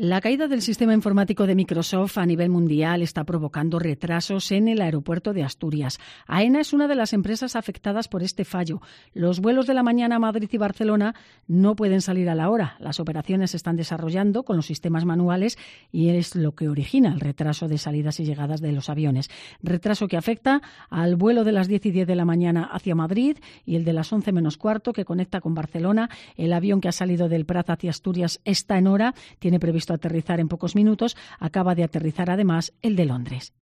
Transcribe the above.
La caída del sistema informático de Microsoft a nivel mundial está provocando retrasos en el aeropuerto de Asturias. AENA es una de las empresas afectadas por este fallo. Los vuelos de la mañana a Madrid y Barcelona no pueden salir a la hora. Las operaciones se están desarrollando con los sistemas manuales y es lo que origina el retraso de salidas y llegadas de los aviones. Retraso que afecta al vuelo de las 10:10 de la mañana hacia Madrid y el de las 11 menos cuarto que conecta con Barcelona. El avión que ha salido del Prat hacia Asturias está en hora, tiene previsto aterrizar en pocos minutos. Acaba de aterrizar además el de Londres.